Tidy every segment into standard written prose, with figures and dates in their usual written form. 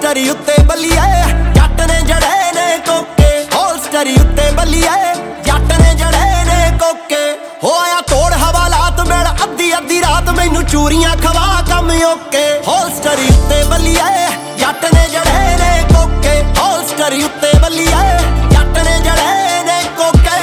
ਹੋਲਸਟਰੀ ਉੱਤੇ ਬੱਲੀਏ ਜੱਟ ਨੇ ਜੜੇ ਨੇ ਕੋਕੇ ਹੋਲਸਟਰੀ ਉੱਤੇ ਬੱਲੀਏ ਜੱਟ ਨੇ ਜੜੇ ਨੇ ਕੋਕੇ ਹੋਇਆ ਤੋੜ ਹਵਾਲਾਤ ਮਿਲ ਅੱਧੀ ਅੱਧੀ ਰਾਤ ਮੈਨੂੰ ਚੂਰੀਆਂ ਖਵਾ ਕੰਮ ਓਕੇ ਹੋਲਸਟਰੀ ਉੱਤੇ ਬੱਲੀਏ ਜੱਟ ਨੇ ਜੜੇ ਨੇ ਕੋਕੇ ਹੋਲਸਟਰੀ ਉੱਤੇ ਬੱਲੀਏ ਜੱਟ ਨੇ ਜੜੇ ਨੇ ਕੋਕੇ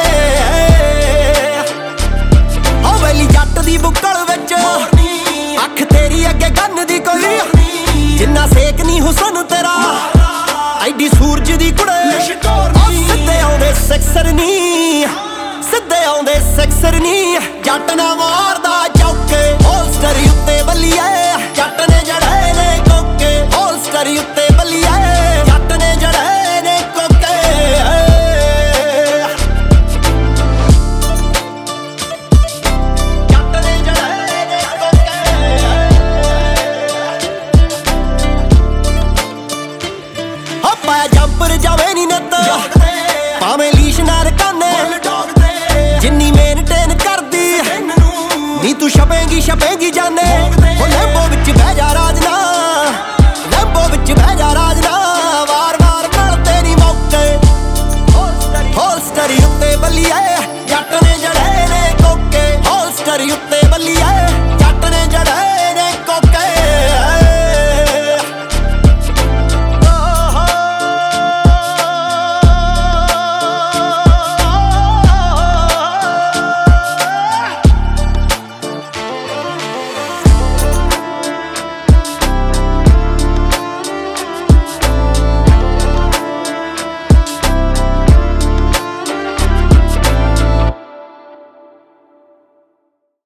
ਹੋ ਵੇਲੀ ਜੱਟ ਦੀ ਬੁੱਕਲ ਵਿੱਚ ਅੱਖ ਤੇਰੀ ਅੱਗੇ ਗੰਨ ਦੀ ਕੋਈ ਜਿੰਨਾ ਸੇਕ ਨਹੀਂ ਹੁਸਨ ਤੇਰਾ ਐਡੀ ਸੂਰਜ ਦੀ ਕੁੜੇ ਸਿੱਧੇ ਆਉਂਦੇ ਸਿਕਸਰ ਨੀ ਸਿੱਧੇ ਆਉਂਦੇ ਸਿਕਸਰ ਨੀ ਜੱਟ ਨਾ ਮਾਰਦਾ ਚੌਕੇ ਹੋਲਸਟਰੀ ਉੱਤੇ ਬੱਲੀਏ ਜੱਟ ਨੇ ਜੜੇ ਨੇ ਕੋਕੇ ਹੋਲਸਟਰੀ ਉੱਤੇ ਬੱਲੀਏ ਜੱਟ ਨੇ ਜੜੇ ਨੇ ਕੋਕੇ ਜੱਟ ਨੇ ਜੜੇ ਨੇ ਕੋਕੇ ਹੋ ਪਾਇਆ ਜੰਪਰ ਜਾਵੇ ਨੀ ਨੱਤ ਭਾਵੇਂ ਲੀਸ਼ ਨਾਲ ਕਾਨੇ ਜਿੰਨੀ ਮੇਨਟੇਨ ਕਰਦੀ ਨੀ ਤੂੰ ਛਪੇਂਗੀ ਛਪੇਂਗੀ ਜਾਨੇ ਹੋ ਲੈਂਬੋ ਵਿੱਚ ਬਹਿ ਜਾ